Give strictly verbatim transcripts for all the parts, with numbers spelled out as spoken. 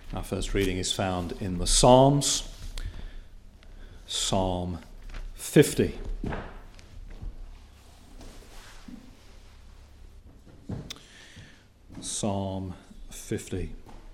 Our first reading is found in the Psalms, Psalm fifty. Psalm fifty.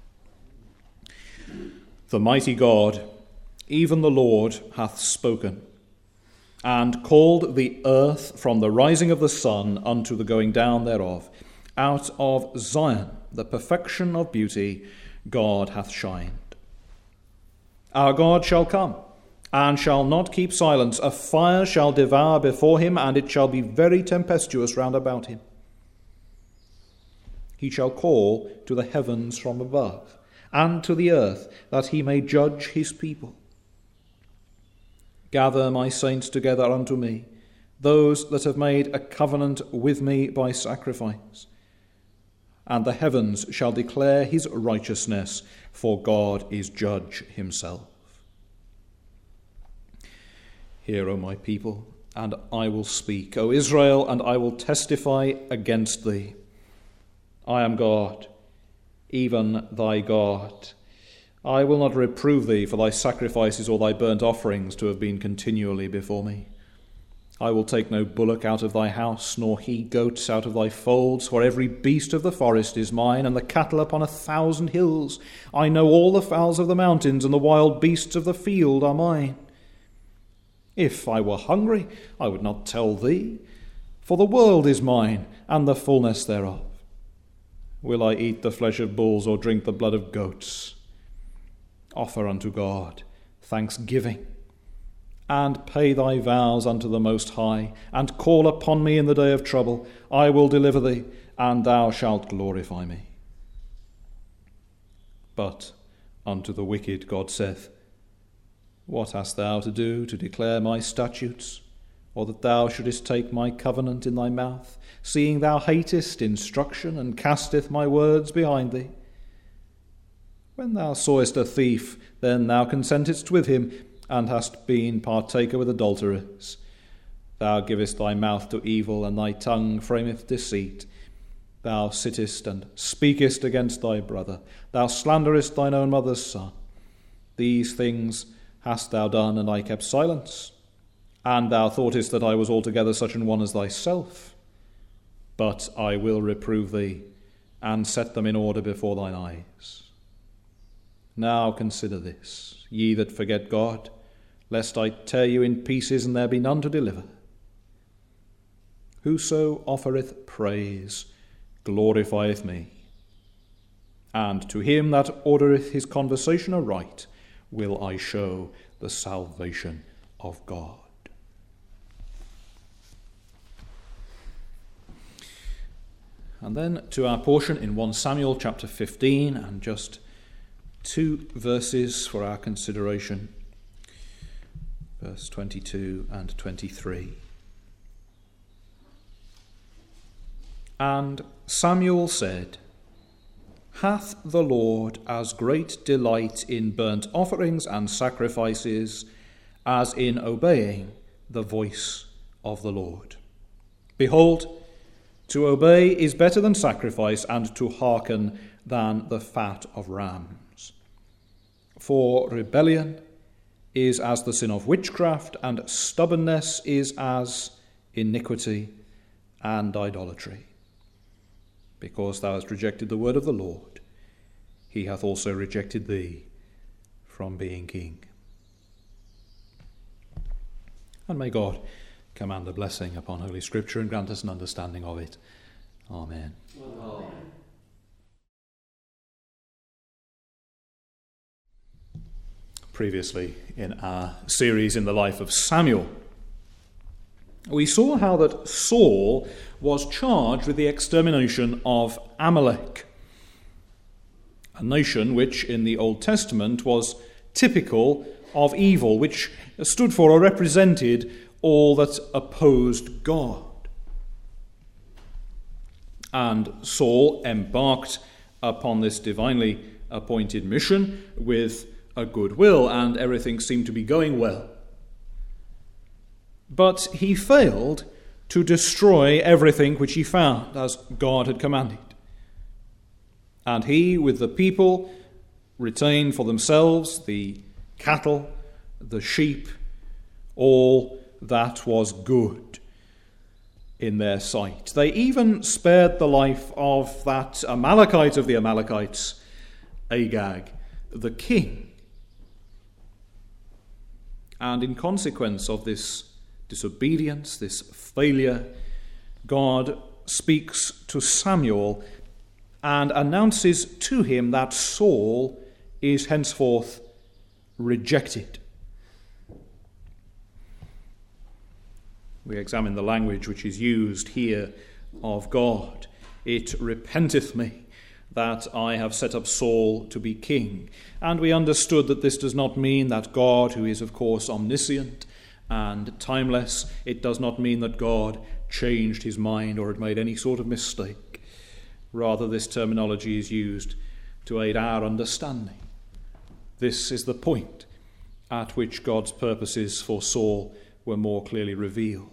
The mighty God, even the Lord, hath spoken, and called the earth from the rising of the sun unto the going down thereof. Out of Zion, the perfection of beauty, God hath shined. Our God shall come, and shall not keep silence. A fire shall devour before him, and it shall be very tempestuous round about him. He shall call to the heavens from above, and to the earth, that he may judge his people. Gather my saints together unto me, those that have made a covenant with me by sacrifice. And the heavens shall declare his righteousness, for God is judge himself. Hear, O my people, and I will speak. O Israel, and I will testify against thee. I am God, even thy God. I will not reprove thee for thy sacrifices or thy burnt offerings to have been continually before me. I will take no bullock out of thy house, nor he goats out of thy folds, for every beast of the forest is mine, and the cattle upon a thousand hills. I know all the fowls of the mountains, and the wild beasts of the field are mine. If I were hungry, I would not tell thee, for the world is mine, and the fullness thereof. Will I eat the flesh of bulls, or drink the blood of goats? Offer unto God thanksgiving, and pay thy vows unto the Most High, and call upon me in the day of trouble. I will deliver thee, and thou shalt glorify me. But unto the wicked God saith, What hast thou to do to declare my statutes, or that thou shouldest take my covenant in thy mouth, seeing thou hatest instruction, and casteth my words behind thee? When thou sawest a thief, then thou consentedst with him, and hast been partaker with adulterers. Thou givest thy mouth to evil, and thy tongue frameth deceit. Thou sittest and speakest against thy brother. Thou slanderest thine own mother's son. These things hast thou done, and I kept silence. And thou thoughtest that I was altogether such an one as thyself. But I will reprove thee, and set them in order before thine eyes. Now consider this, ye that forget God, lest I tear you in pieces, and there be none to deliver. Whoso offereth praise glorifieth me, and to him that ordereth his conversation aright will I show the salvation of God. And then to our portion in First Samuel chapter fifteen, and just two verses for our consideration, verse twenty-two and twenty-three. And Samuel said, Hath the Lord as great delight in burnt offerings and sacrifices as in obeying the voice of the Lord? Behold, to obey is better than sacrifice, and to hearken than the fat of rams. For rebellion is as the sin of witchcraft, and stubbornness is as iniquity and idolatry. Because thou hast rejected the word of the Lord, he hath also rejected thee from being king. And may God command a blessing upon Holy Scripture and grant us an understanding of it. Amen. Amen. Previously in our series in the life of Samuel, we saw how that Saul was charged with the extermination of Amalek, a nation which in the Old Testament was typical of evil, which stood for or represented all that opposed God. And Saul embarked upon this divinely appointed mission with a good will, and everything seemed to be going well. But he failed to destroy everything which he found, as God had commanded. And he, with the people, retain for themselves the cattle, the sheep, all that was good in their sight. They even spared the life of that Amalekite of the Amalekites, Agag, the king. And in consequence of this disobedience, this failure, God speaks to Samuel and announces to him that Saul is henceforth rejected. We examine the language which is used here of God. It repenteth me that I have set up Saul to be king. And we understood that this does not mean that God, who is of course omniscient and timeless, it does not mean that God changed his mind or had made any sort of mistake. Rather, this terminology is used to aid our understanding. This is the point at which God's purposes for Saul were more clearly revealed.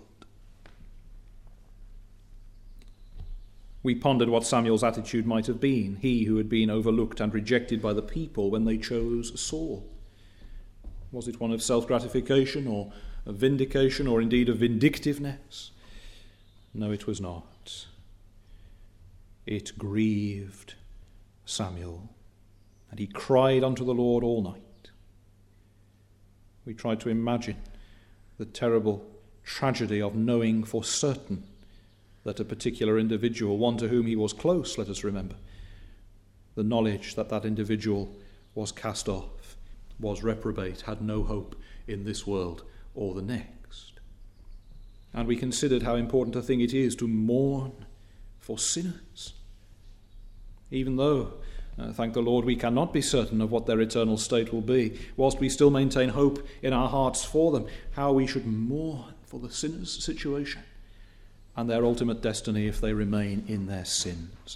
We pondered what Samuel's attitude might have been, he who had been overlooked and rejected by the people when they chose Saul. Was it one of self-gratification or of vindication or indeed of vindictiveness? No, it was not. It grieved Samuel, and he cried unto the Lord all night. We tried to imagine the terrible tragedy of knowing for certain that a particular individual, one to whom he was close, let us remember, the knowledge that that individual was cast off, was reprobate, had no hope in this world or the next. And we considered how important a thing it is to mourn for sinners, even though, uh, thank the Lord, we cannot be certain of what their eternal state will be, whilst we still maintain hope in our hearts for them, how we should mourn for the sinner's situation and their ultimate destiny if they remain in their sins.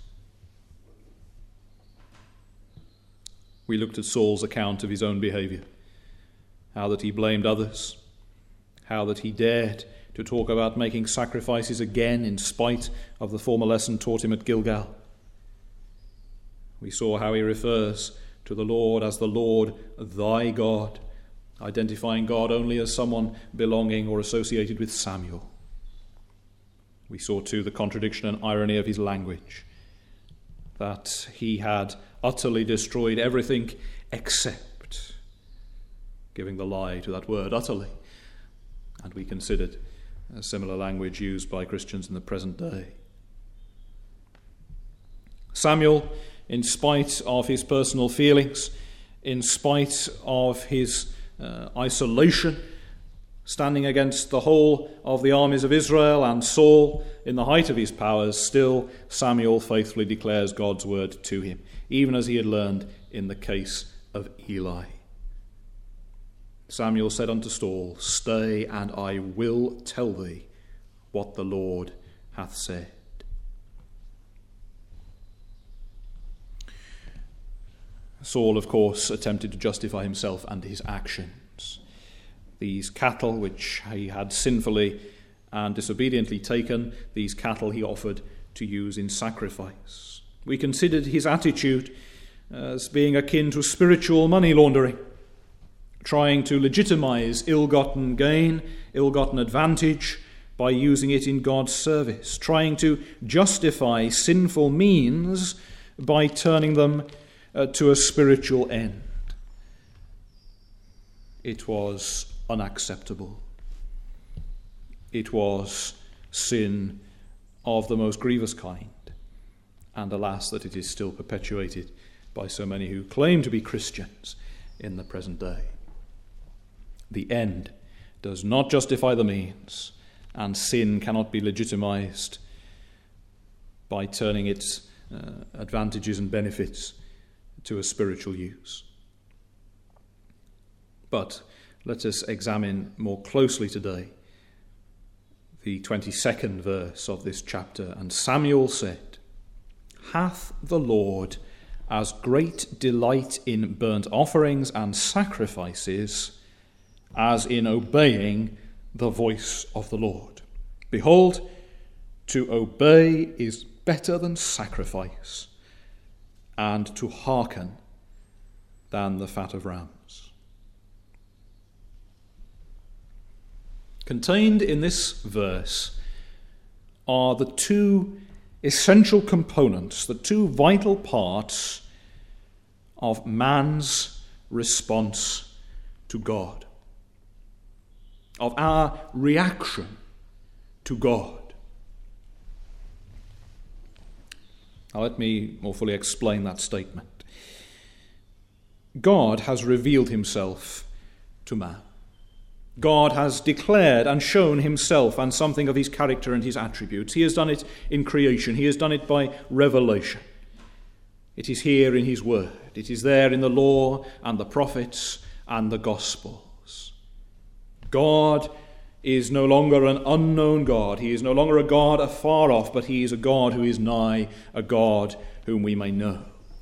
We looked at Saul's account of his own behaviour, how that he blamed others, how that he dared to talk about making sacrifices again in spite of the former lesson taught him at Gilgal. We saw how he refers to the Lord as the Lord thy God, identifying God only as someone belonging or associated with Samuel. We saw too the contradiction and irony of his language, that he had utterly destroyed everything except, giving the lie to that word, utterly. And we considered a similar language used by Christians in the present day. Samuel, in spite of his personal feelings, in spite of his uh, isolation, standing against the whole of the armies of Israel and Saul in the height of his powers, still Samuel faithfully declares God's word to him, even as he had learned in the case of Eli. Samuel said unto Saul, Stay, and I will tell thee what the Lord hath said. Saul, of course, attempted to justify himself and his actions. These cattle which he had sinfully and disobediently taken, these cattle he offered to use in sacrifice. We considered his attitude as being akin to spiritual money laundering, trying to legitimize ill-gotten gain, ill-gotten advantage by using it in God's service, trying to justify sinful means by turning them uh, to a spiritual end. It was unacceptable. It was sin of the most grievous kind, and alas that it is still perpetuated by so many who claim to be Christians in the present day. The end does not justify the means, and sin cannot be legitimized by turning its uh, advantages and benefits to a spiritual use. But let us examine more closely today the twenty-second verse of this chapter. And Samuel said, Hath the Lord as great delight in burnt offerings and sacrifices as in obeying the voice of the Lord? Behold, to obey is better than sacrifice, and to hearken than the fat of rams. Contained in this verse are the two essential components, the two vital parts of man's response to God, of our reaction to God. Now let me more fully explain that statement. God has revealed himself to man. God has declared and shown himself and something of his character and his attributes. He has done it in creation. He has done it by revelation. It is here in his word. It is there in the law and the prophets and the Gospels. God is no longer an unknown God. He is no longer a God afar off, but he is a God who is nigh, a God whom we may know.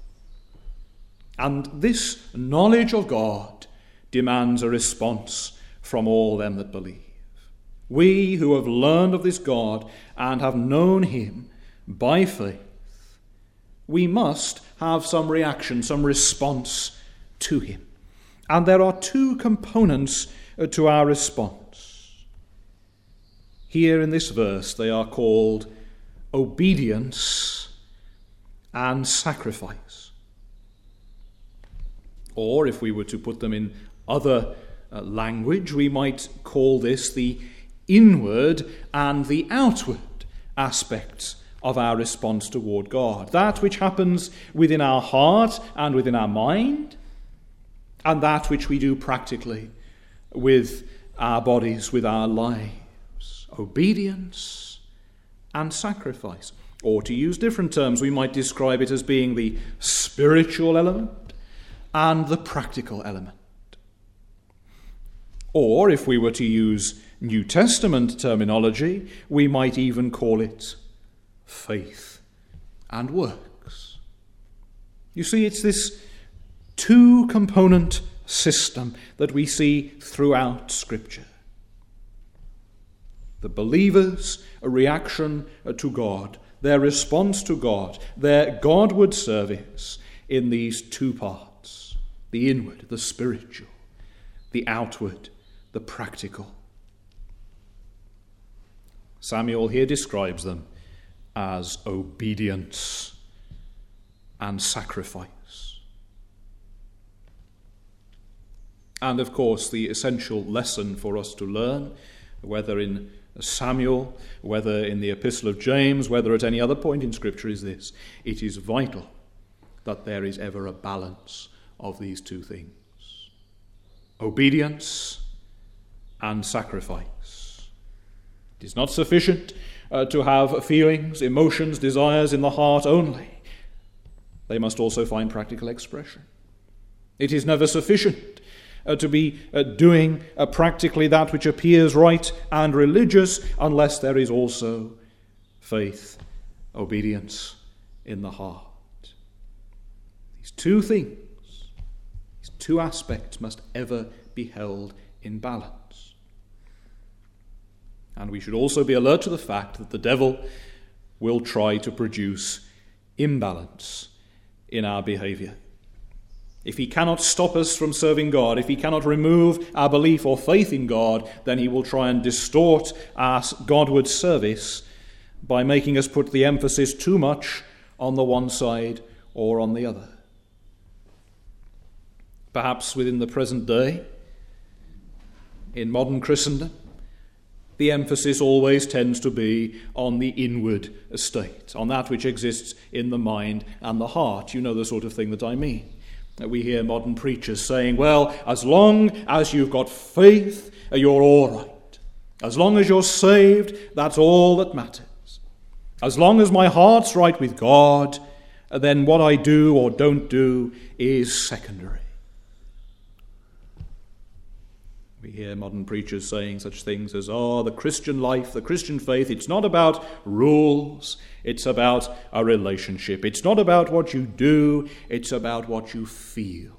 And this knowledge of God demands a response from all them that believe. We who have learned of this God and have known him by faith, we must have some reaction, some response to him. And there are two components to our response. Here in this verse they are called obedience and sacrifice. Or if we were to put them in other uh, language, we might call this the inward and the outward aspects of our response toward God. That which happens within our heart and within our mind, and that which we do practically with our bodies, with our lives. Obedience and sacrifice. Or to use different terms, we might describe it as being the spiritual element and the practical element. Or, if we were to use New Testament terminology, we might even call it faith and works. You see, it's this two-component system that we see throughout Scripture. The believers' reaction to God, their response to God, their Godward service in these two parts, the inward, the spiritual, the outward, the practical. Samuel here describes them as obedience and sacrifice. And of course, the essential lesson for us to learn, whether in Samuel, whether in the Epistle of James, whether at any other point in Scripture, is this: it is vital that there is ever a balance of these two things. Obedience and sacrifice. It is not sufficient uh, to have feelings, emotions, desires in the heart only. They must also find practical expression. It is never sufficient uh, to be uh, doing uh, practically that which appears right and religious unless there is also faith, obedience in the heart. These two things, these two aspects must ever be held in balance. And we should also be alert to the fact that the devil will try to produce imbalance in our behavior. If he cannot stop us from serving God, if he cannot remove our belief or faith in God, then he will try and distort our Godward service by making us put the emphasis too much on the one side or on the other. Perhaps within the present day, in modern Christendom, the emphasis always tends to be on the inward state, on that which exists in the mind and the heart. You know the sort of thing that I mean. We hear modern preachers saying, well, as long as you've got faith, you're all right. As long as you're saved, that's all that matters. As long as my heart's right with God, then what I do or don't do is secondary. We hear modern preachers saying such things as, oh, the Christian life, the Christian faith, it's not about rules, it's about a relationship. It's not about what you do, it's about what you feel.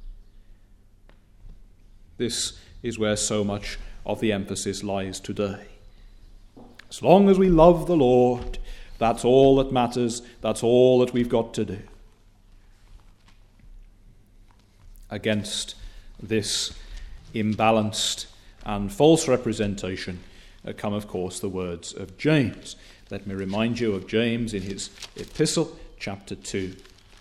This is where so much of the emphasis lies today. As long as we love the Lord, that's all that matters, that's all that we've got to do. Against this imbalanced and false representation uh, come, of course, the words of James. Let me remind you of James in his epistle, chapter two,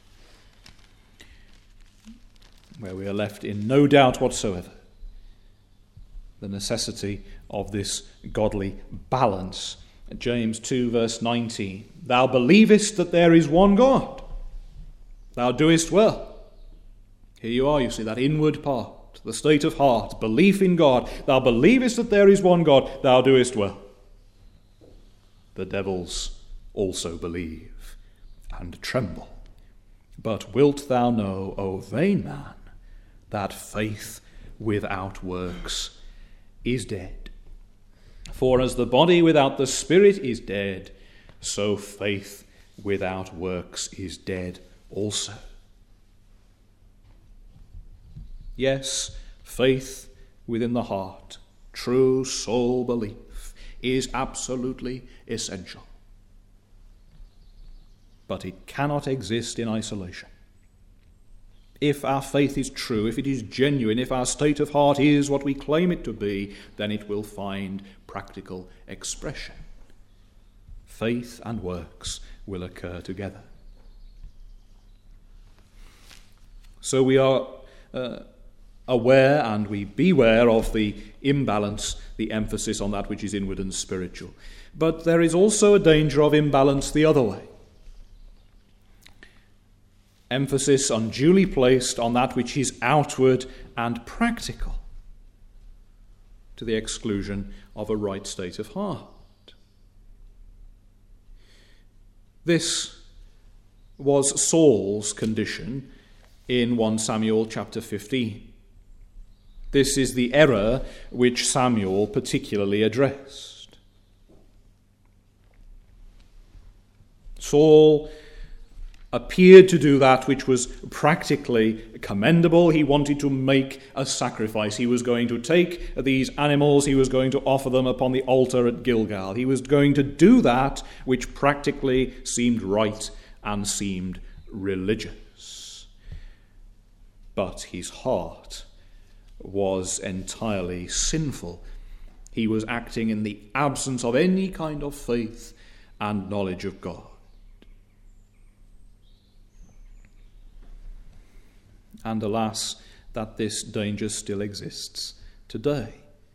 where we are left in no doubt whatsoever the necessity of this godly balance. James two, verse nineteen, "Thou believest that there is one God. Thou doest well." Here you are, you see, that inward part, the state of heart, belief in God. "Thou believest that there is one God, thou doest well." The devils also believe and tremble. "But wilt thou know, O vain man, that faith without works is dead? For as the body without the spirit is dead, so faith without works is dead also." Yes, faith within the heart, true soul belief, is absolutely essential. But it cannot exist in isolation. If our faith is true, if it is genuine, if our state of heart is what we claim it to be, then it will find practical expression. Faith and works will occur together. So we are uh, aware and we beware of the imbalance, the emphasis on that which is inward and spiritual. But there is also a danger of imbalance the other way. Emphasis unduly placed on that which is outward and practical, to the exclusion of a right state of heart. This was Saul's condition in First Samuel chapter fifteen. This is the error which Samuel particularly addressed. Saul appeared to do that which was practically commendable. He wanted to make a sacrifice. He was going to take these animals, he was going to offer them upon the altar at Gilgal. He was going to do that which practically seemed right and seemed religious. But his heart was entirely sinful. He was acting in the absence of any kind of faith and knowledge of God. And alas, that this danger still exists today.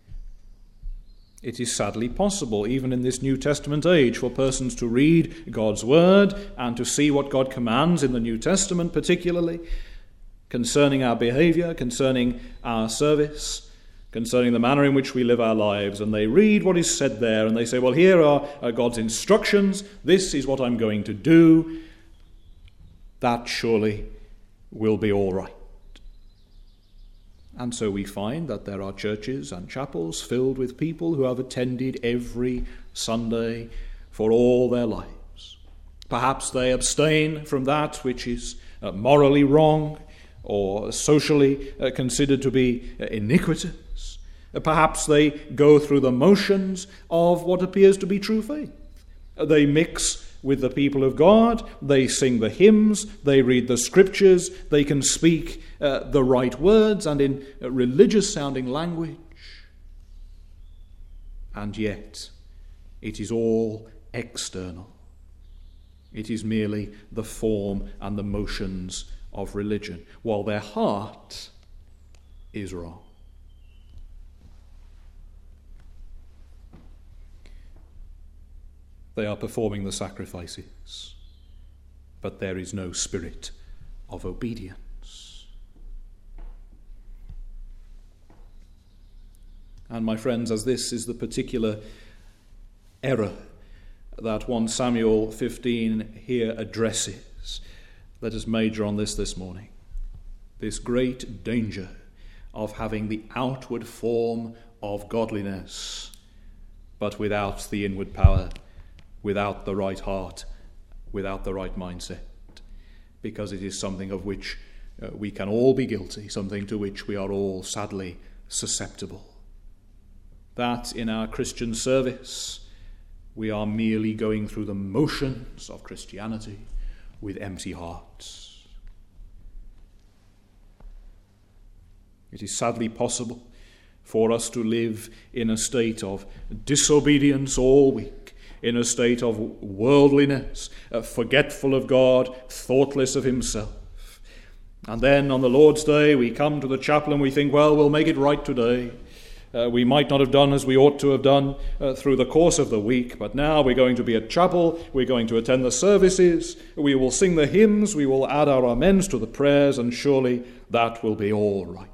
It is sadly possible, even in this New Testament age, for persons to read God's Word and to see what God commands in the New Testament particularly, concerning our behavior, concerning our service, concerning the manner in which we live our lives, and they read what is said there, and they say, well, here are God's instructions, this is what I'm going to do. That surely will be all right. And so we find that there are churches and chapels filled with people who have attended every Sunday for all their lives. Perhaps they abstain from that which is uh, morally wrong or socially uh, considered to be uh, iniquitous. Uh, perhaps they go through the motions of what appears to be true faith. Uh, they mix with the people of God, they sing the hymns, they read the scriptures, they can speak uh, the right words and in uh, religious-sounding language. And yet, it is all external. It is merely the form and the motions of religion, while their heart is wrong. They are performing the sacrifices, but there is no spirit of obedience. And my friends, as this is the particular error that First Samuel fifteen here addresses, let us major on this this morning. This great danger of having the outward form of godliness, but without the inward power, without the right heart, without the right mindset, because it is something of which uh, we can all be guilty, something to which we are all sadly susceptible. That in our Christian service we are merely going through the motions of Christianity with empty hearts. It is sadly possible for us to live in a state of disobedience all week, in a state of worldliness, uh, forgetful of God, thoughtless of himself. And then on the Lord's Day we come to the chapel and we think, well, we'll make it right today. Uh, we might not have done as we ought to have done uh, through the course of the week, but now we're going to be at chapel, we're going to attend the services, we will sing the hymns, we will add our amens to the prayers, and surely that will be all right.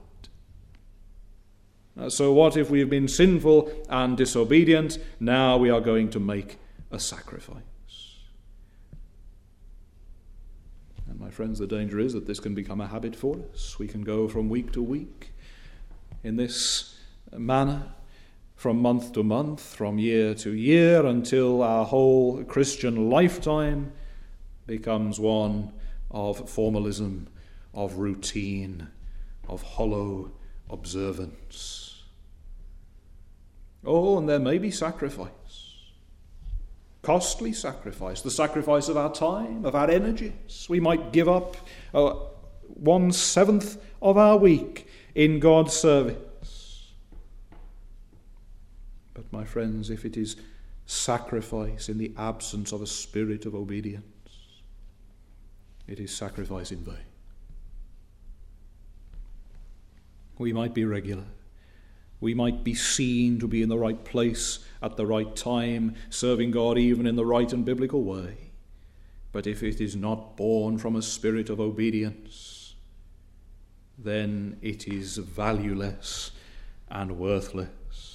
Uh, so what if we've been sinful and disobedient? Now we are going to make a sacrifice. And my friends, the danger is that this can become a habit for us. We can go from week to week in this manner, from month to month, from year to year, until our whole Christian lifetime becomes one of formalism, of routine, of hollow observance. Oh, and there may be sacrifice, costly sacrifice, the sacrifice of our time, of our energies. We might give up uh, one seventh of our week in God's service. But my friends, if it is sacrifice in the absence of a spirit of obedience, it is sacrifice in vain. We might be regular. We might be seen to be in the right place at the right time, serving God even in the right and biblical way. But if it is not born from a spirit of obedience, then it is valueless and worthless.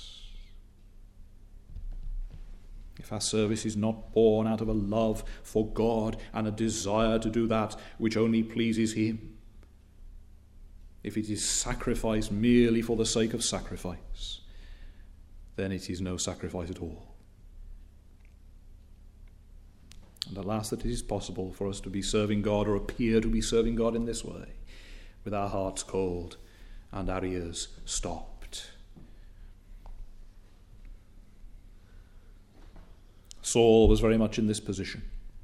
If our service is not born out of a love for God and a desire to do that which only pleases him, if it is sacrifice merely for the sake of sacrifice, then it is no sacrifice at all. And alas, that it is possible for us to be serving God, or appear to be serving God in this way, with our hearts cold and our ears stopped. Saul was very much in this position.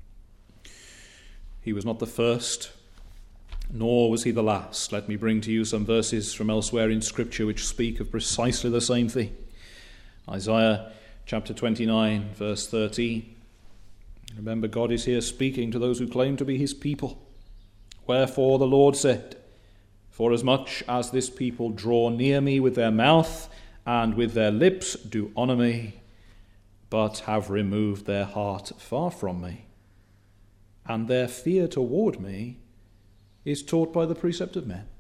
He was not the first, nor was he the last. Let me bring to you some verses from elsewhere in Scripture which speak of precisely the same thing. Isaiah chapter twenty-nine, verse thirteen. Remember, God is here speaking to those who claim to be his people. Wherefore the Lord said, forasmuch as this people draw near me with their mouth, and with their lips do honour me, but have removed their heart far from me, and their fear toward me is taught by the precept of men.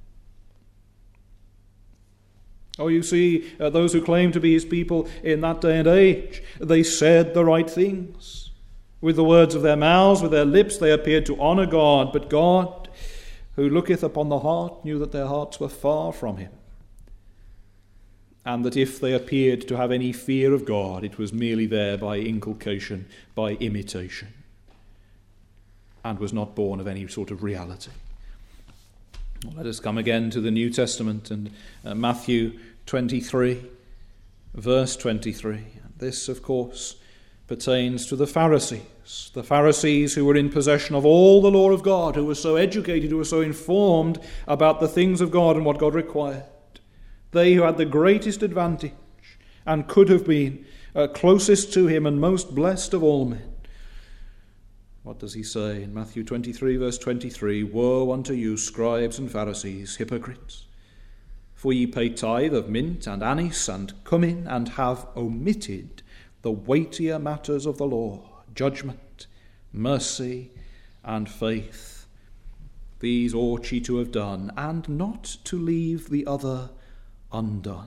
Oh, you see, uh, those who claim to be his people in that day and age, they said the right things. With the words of their mouths, with their lips, they appeared to honour God, but God, who looketh upon the heart, knew that their hearts were far from him, and that if they appeared to have any fear of God, it was merely there by inculcation, by imitation, and was not born of any sort of reality. Let us come again to the New Testament and uh, Matthew twenty-three, verse twenty-three. This, of course, pertains to the Pharisees, the Pharisees who were in possession of all the law of God, who were so educated, who were so informed about the things of God and what God required. They who had the greatest advantage and could have been uh, closest to him and most blessed of all men. What does he say in Matthew twenty-three, verse twenty-three? Woe unto you, scribes and Pharisees, hypocrites! For ye pay tithe of mint and anise and cummin, and have omitted the weightier matters of the law, judgment, mercy, and faith. These ought ye to have done, and not to leave the other undone.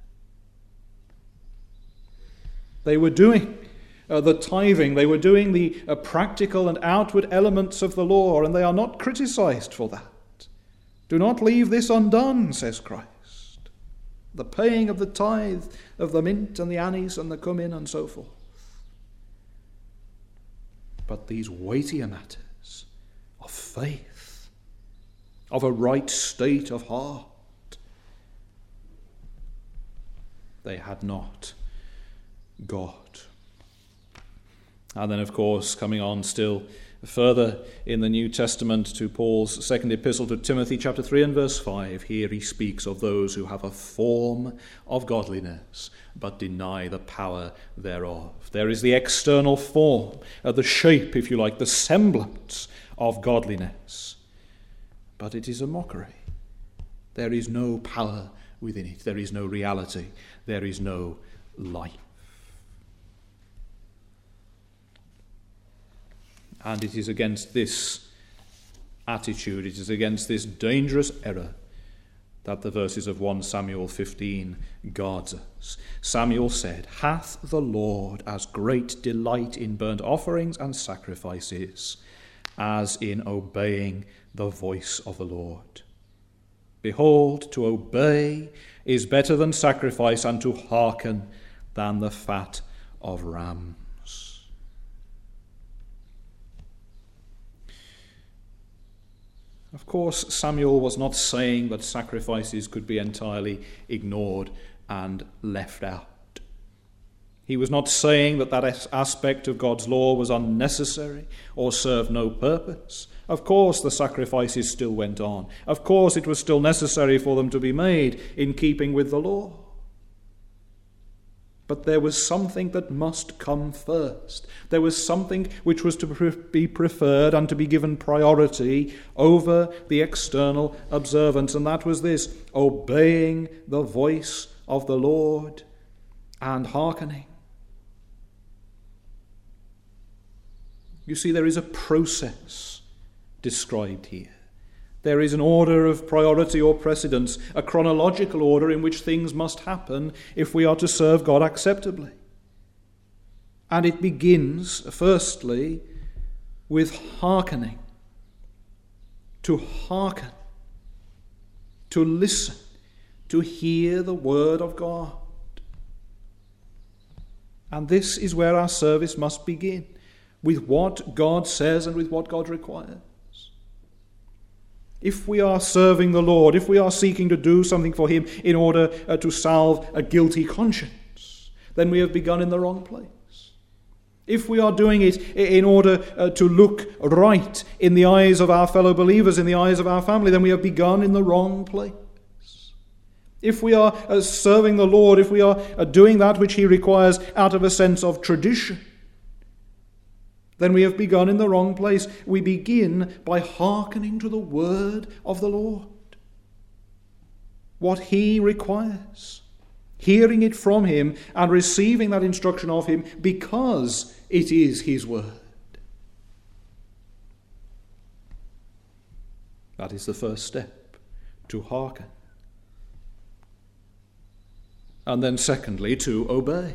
They were doing Uh, the tithing, they were doing the uh, practical and outward elements of the law, and they are not criticized for that. Do not leave this undone, says Christ. The paying of the tithe of the mint and the anise and the cummin and so forth. But these weightier matters of faith, of a right state of heart, they had not got. And then, of course, coming on still further in the New Testament to Paul's second epistle to Timothy, chapter three and verse five. Here he speaks of those who have a form of godliness, but deny the power thereof. There is the external form, uh, the shape, if you like, the semblance of godliness, but it is a mockery. There is no power within it. There is no reality. There is no life. And it is against this attitude, it is against this dangerous error that the verses of First Samuel fifteen guards us. Samuel said, "Hath the Lord as great delight in burnt offerings and sacrifices as in obeying the voice of the Lord? Behold, to obey is better than sacrifice, and to hearken than the fat of rams." Of course, Samuel was not saying that sacrifices could be entirely ignored and left out. He was not saying that that aspect of God's law was unnecessary or served no purpose. Of course, the sacrifices still went on. Of course, it was still necessary for them to be made in keeping with the law. But there was something that must come first. There was something which was to be preferred and to be given priority over the external observance, and that was this: obeying the voice of the Lord and hearkening. You see, there is a process described here. There is an order of priority or precedence, a chronological order in which things must happen if we are to serve God acceptably. And it begins, firstly, with hearkening. To hearken, to listen, to hear the word of God. And this is where our service must begin, with what God says and with what God requires. If we are serving the Lord, if we are seeking to do something for him in order uh, to salve a guilty conscience, then we have begun in the wrong place. If we are doing it in order uh, to look right in the eyes of our fellow believers, in the eyes of our family, then we have begun in the wrong place. If we are uh, serving the Lord, if we are uh, doing that which he requires out of a sense of tradition, then we have begun in the wrong place. We begin by hearkening to the word of the Lord, what he requires, hearing it from him and receiving that instruction of him because it is his word. That is the first step, to hearken. And then secondly, to obey.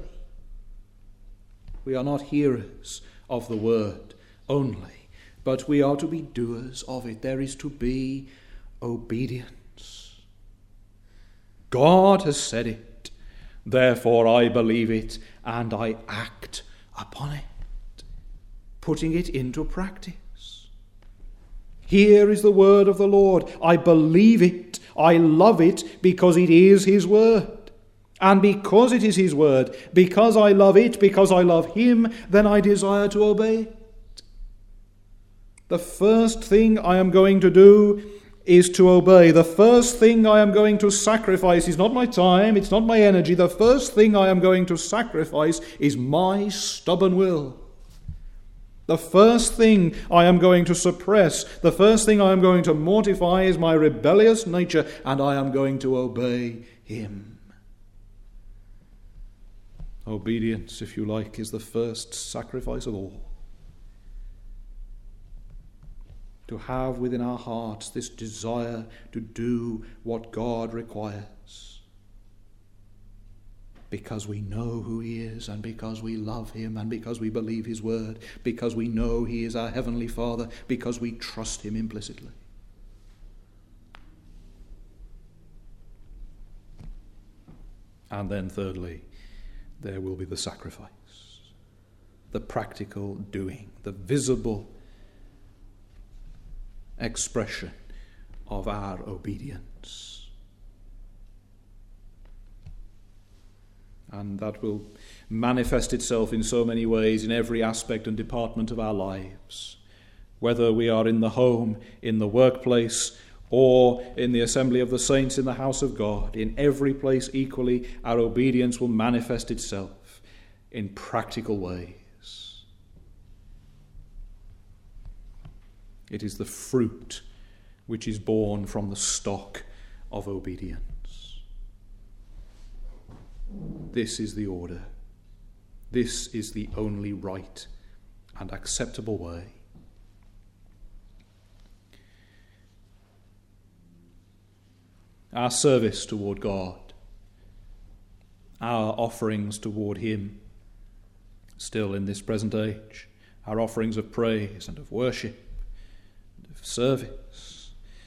We are not hearers of the word only, but we are to be doers of it. There is to be obedience. God has said it, therefore I believe it and I act upon it, putting it into practice. Here is the word of the Lord. I believe it, I love it because it is his word. And because it is his word, because I love it, because I love him, then I desire to obey it. The first thing I am going to do is to obey. The first thing I am going to sacrifice is not my time, it's not my energy. The first thing I am going to sacrifice is my stubborn will. The first thing I am going to suppress, the first thing I am going to mortify is my rebellious nature, and I am going to obey him. Obedience, if you like, is the first sacrifice of all. To have within our hearts this desire to do what God requires. Because we know who he is, and because we love him, and because we believe his word, because we know he is our heavenly Father, because we trust him implicitly. And then thirdly, there will be the sacrifice, the practical doing, the visible expression of our obedience. And that will manifest itself in so many ways in every aspect and department of our lives. whether we are in the home, in the workplace, or in the assembly of the saints in the house of God. In every place equally, our obedience will manifest itself in practical ways. It is the fruit which is born from the stock of obedience. This is the order. This is the only right and acceptable way. Our service toward God, our offerings toward him, still in this present age, our offerings of praise and of worship and of service,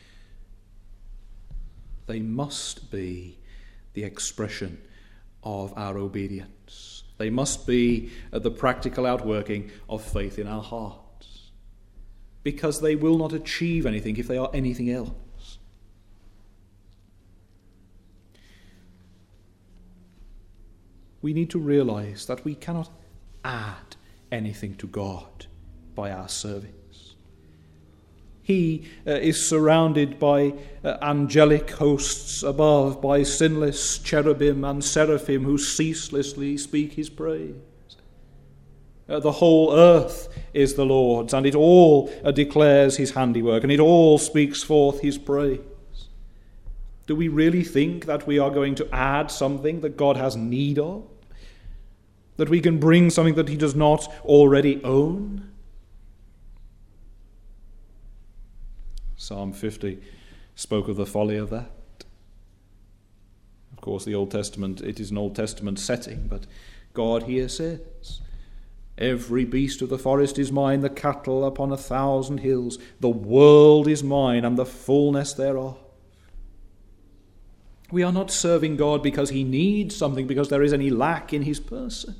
they must be the expression of our obedience. They must be the practical outworking of faith in our hearts, because they will not achieve anything if they are anything else. We need to realize that we cannot add anything to God by our service. He uh, is surrounded by uh, angelic hosts above, by sinless cherubim and seraphim who ceaselessly speak his praise. Uh, the whole earth is the Lord's, and it all uh, declares his handiwork, and it all speaks forth his praise. Do we really think that we are going to add something that God has need of? That we can bring something that he does not already own? Psalm fifty spoke of the folly of that. Of course, the Old Testament, it is an Old Testament setting, but God here says, every beast of the forest is mine, the cattle upon a thousand hills. The world is mine, and the fullness thereof. We are not serving God because he needs something, because there is any lack in his person.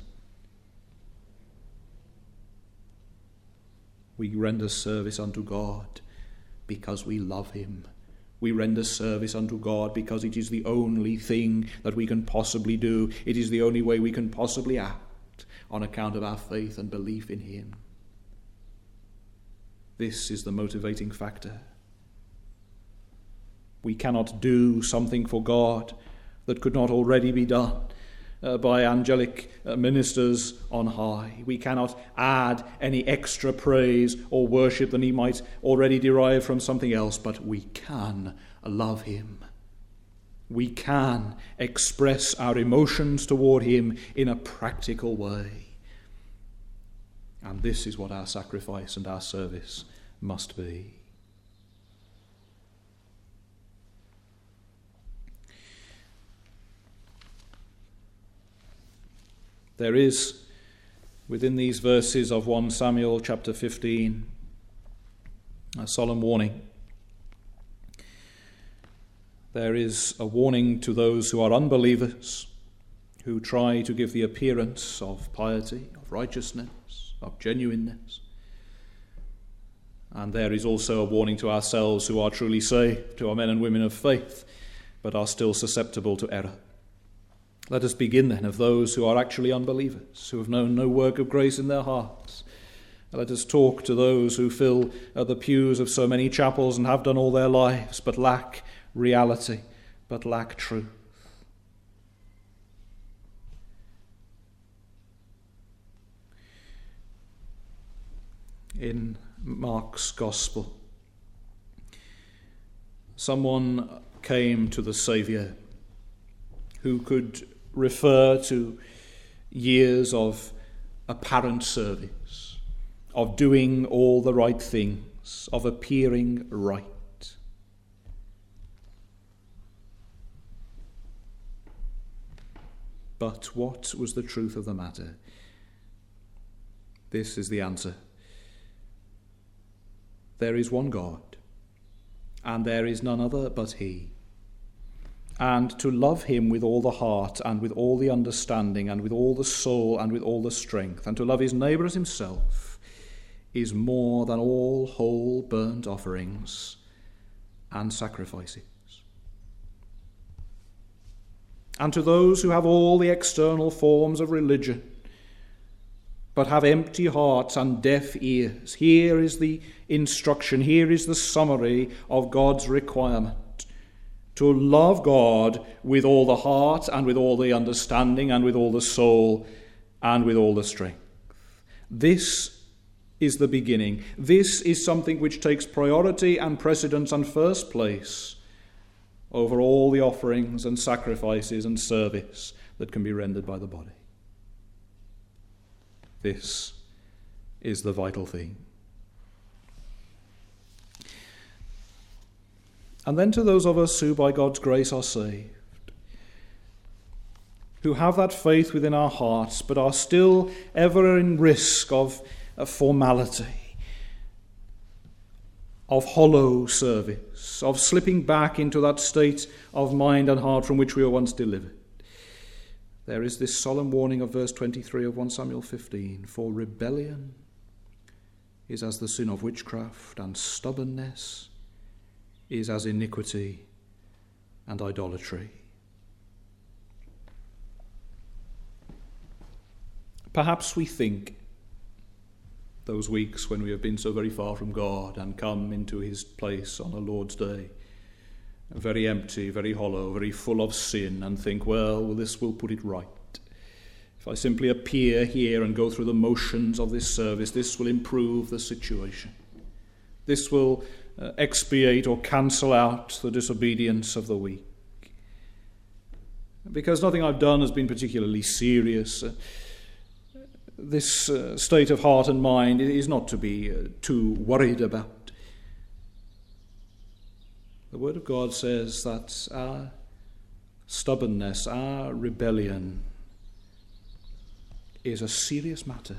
We render service unto God because we love him. We render service unto God because it is the only thing that we can possibly do. It is the only way we can possibly act on account of our faith and belief in him. This is the motivating factor. We cannot do something for God that could not already be done uh, by angelic uh, ministers on high. We cannot add any extra praise or worship than he might already derive from something else, but we can love him. We can express our emotions toward him in a practical way. And this is what our sacrifice and our service must be. There is, within these verses of First Samuel chapter fifteen, a solemn warning. There is a warning to those who are unbelievers, who try to give the appearance of piety, of righteousness, of genuineness. And there is also a warning to ourselves who are truly saved, to our men and women of faith, but are still susceptible to error. Let us begin then of those who are actually unbelievers, who have known no work of grace in their hearts. Let us talk to those who fill the pews of so many chapels and have done all their lives, but lack reality, but lack truth. In Mark's Gospel, someone came to the Saviour who could refer to years of apparent service, of doing all the right things, of appearing right. But what was the truth of the matter? This is the answer. There is one God, and there is none other but he. And to love him with all the heart and with all the understanding and with all the soul and with all the strength, and to love his neighbour as himself, is more than all whole burnt offerings and sacrifices. And to those who have all the external forms of religion, but have empty hearts and deaf ears. Here is the instruction, here is the summary of God's requirement: to love God with all the heart and with all the understanding and with all the soul and with all the strength. This is the beginning. This is something which takes priority and precedence and first place over all the offerings and sacrifices and service that can be rendered by the body. This is the vital thing. And then to those of us who by God's grace are saved, who have that faith within our hearts but are still ever in risk of a formality, of hollow service, of slipping back into that state of mind and heart from which we were once delivered, there is this solemn warning of verse twenty-three of First Samuel fifteen. For rebellion is as the sin of witchcraft, and stubbornness is as iniquity and idolatry. Perhaps we think, those weeks when we have been so very far from God and come into his place on a Lord's Day, very empty, very hollow, very full of sin, and think, well, well, this will put it right. If I simply appear here and go through the motions of this service, this will improve the situation. This will uh, expiate or cancel out the disobedience of the weak. Because nothing I've done has been particularly serious. Uh, this uh, state of heart and mind is not to be uh, too worried about. The Word of God says that our stubbornness, our rebellion, is a serious matter.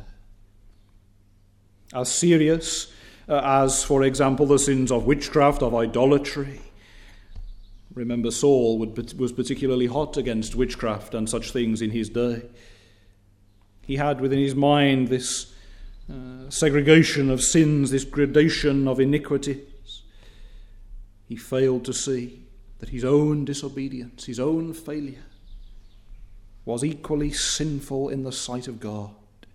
As serious uh, as, for example, the sins of witchcraft, of idolatry. Remember, Saul would, was particularly hot against witchcraft and such things in his day. He had within his mind this uh, segregation of sins, this gradation of iniquity. He failed to see that his own disobedience, his own failure, was equally sinful in the sight of God.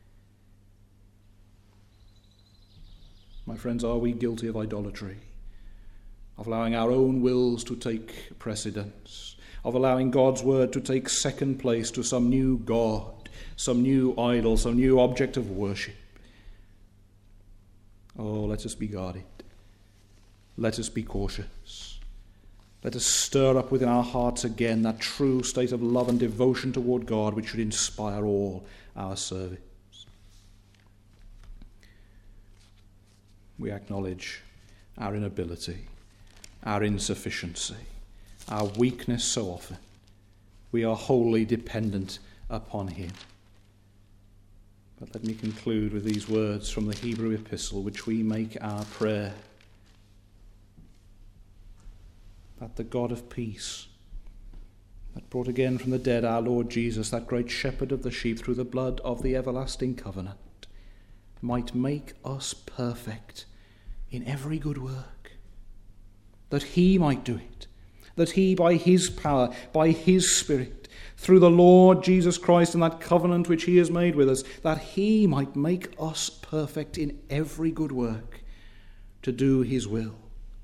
My friends, are we guilty of idolatry? Of allowing our own wills to take precedence? Of allowing God's word to take second place to some new God, some new idol, some new object of worship? Oh, let us be guarded. Let us be cautious. Let us stir up within our hearts again that true state of love and devotion toward God which should inspire all our service. We acknowledge our inability, our insufficiency, our weakness so often. We are wholly dependent upon him. But let me conclude with these words from the Hebrew epistle, which we make our prayer. That the God of peace, that brought again from the dead our Lord Jesus, that great shepherd of the sheep, through the blood of the everlasting covenant, might make us perfect in every good work. That he might do it, that he by his power, by his Spirit, through the Lord Jesus Christ and that covenant which he has made with us, that he might make us perfect in every good work to do his will.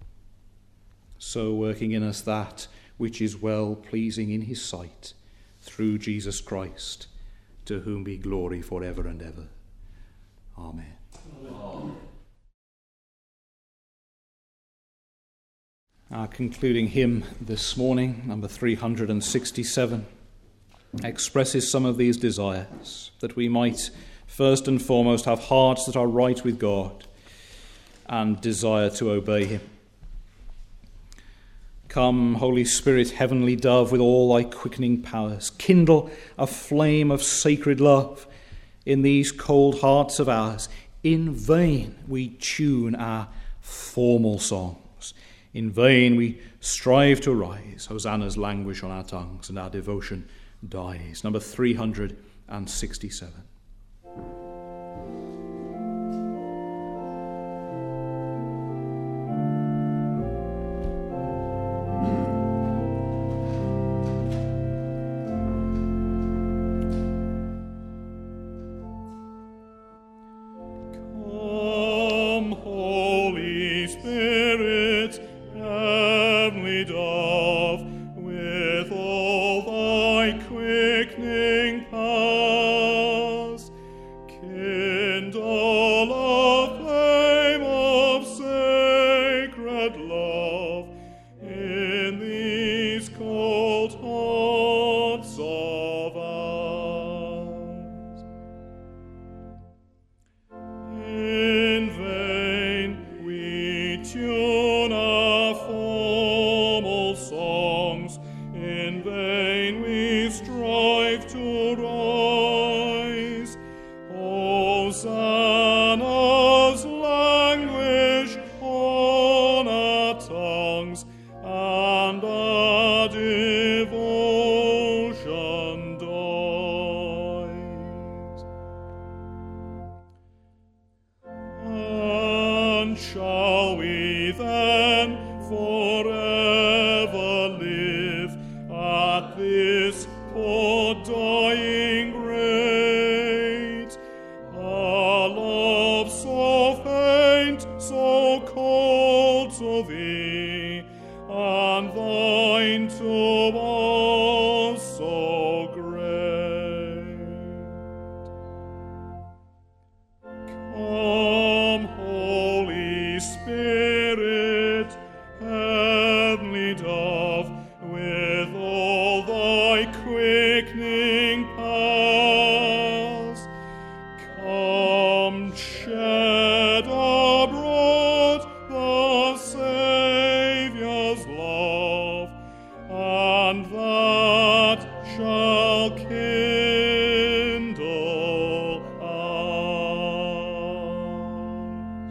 So working in us that which is well-pleasing in his sight, through Jesus Christ, to whom be glory forever and ever. Amen. Amen. Our concluding hymn this morning, number three hundred sixty-seven, expresses some of these desires, that we might first and foremost have hearts that are right with God and desire to obey him. Come, Holy Spirit, heavenly dove, with all thy quickening powers, kindle a flame of sacred love in these cold hearts of ours. In vain we tune our formal songs. In vain we strive to rise. Hosannas languish on our tongues, and our devotion dies. Number three hundred sixty-seven. love with all thy quickening powers. Kindle a flame of sacred love in these cold hearts of ours. In vain we tune our formal songs, in vain we strive to rise. Hosannas languish on our tongues, and our devotion dies. And shall we then forever live at this poor dying grate? Our love so faint, so cold to thee, and thine to us so great. Come, Holy Spirit, heavenly dove, with all thy quickening powers. Come, shed abroad the Saviour's love, and that shall kindle ours.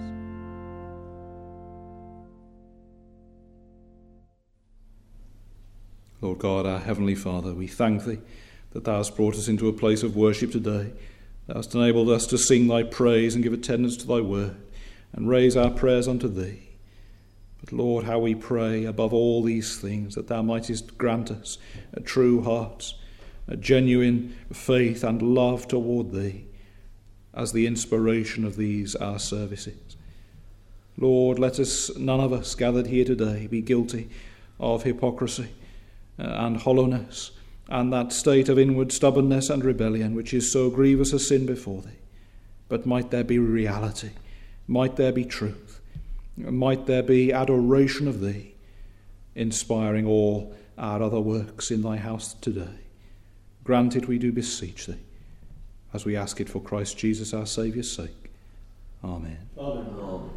Lord God, our Heavenly Father, we thank Thee that Thou hast brought us into a place of worship today. Thou hast enabled us to sing Thy praise and give attendance to Thy word, and raise our prayers unto Thee. But Lord, how we pray above all these things that Thou mightest grant us a true heart, a genuine faith and love toward Thee, as the inspiration of these our services. Lord, let us, none of us gathered here today, be guilty of hypocrisy and hollowness, and that state of inward stubbornness and rebellion which is so grievous a sin before Thee. But might there be reality, might there be truth, might there be adoration of Thee, inspiring all our other works in Thy house today. Grant it, we do beseech Thee, as we ask it for Christ Jesus our Saviour's sake. Amen. Amen. Amen.